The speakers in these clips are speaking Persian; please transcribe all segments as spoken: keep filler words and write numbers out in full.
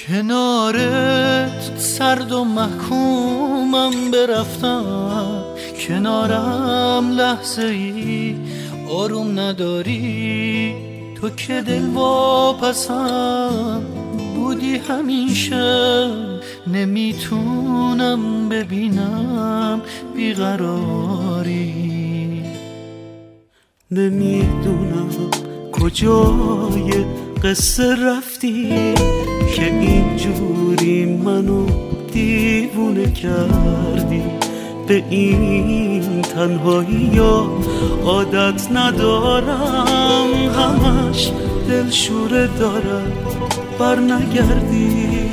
کنارت سرد و محکومم برفتم، کنارم لحظه ای آروم نداری. تو که دل واپسم بودی همیشه، نمیتونم ببینم بیقراری. نمیدونم کجای قصه رفتی که اینجوری منو دیوونه کردی. به این تنهایی یا عادت ندارم، همش دلشوره دارم بر نگردی.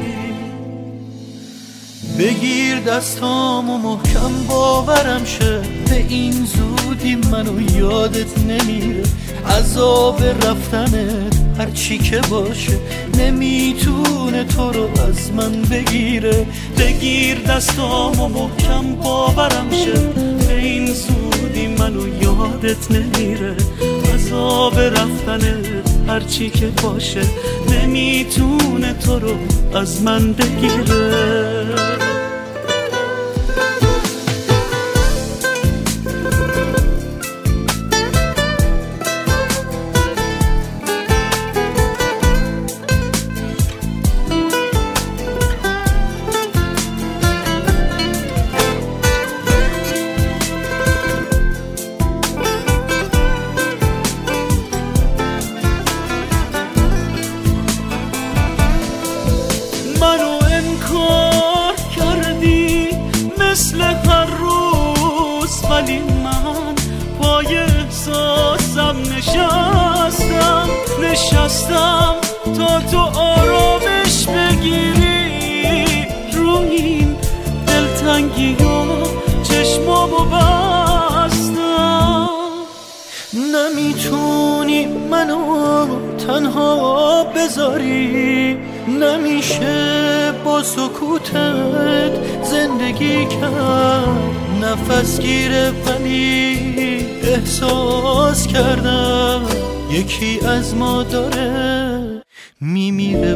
بگیر دستامو محکم باورم شه، به این زودی منو یادت نمیره. عذاب رفتنت هرچی که باشه نمیتونه تو رو از من بگیره. بگیر دستامو محکم باورم شه، به این زودی منو یادت نمیره. عذاب رفتنت هرچی که باشه نمیتونه تو رو از من بگیره. منو انکار کردی مثل هر روز، ولی من پای احساسم نشستم نشستم تا تو آرامش بگیری. رو این دلتنگی ها چشمامو بستم. نمیتونی منو تنها بذاری، نمیشه با سکوتت زندگی کرد. نفس گیره ولی احساس کردم یکی از ما داره میمیره.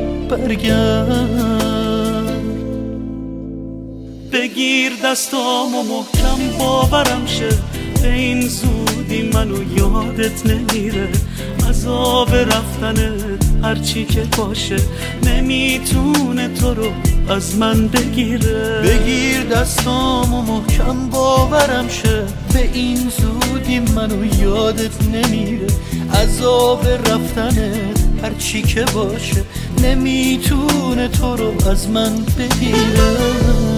برگرد بگیر دستامو محکم باورم شه، به این زودی منو یادت نمیره. عذاب رفتنت هرچی که باشه نمیتونه تو رو از من بگیره. بگیر دستامو محکم باورم شه، به این زودی منو یادت نمیره. عذاب رفتنت هرچی که باشه نمیتونه تو رو از من بگیره.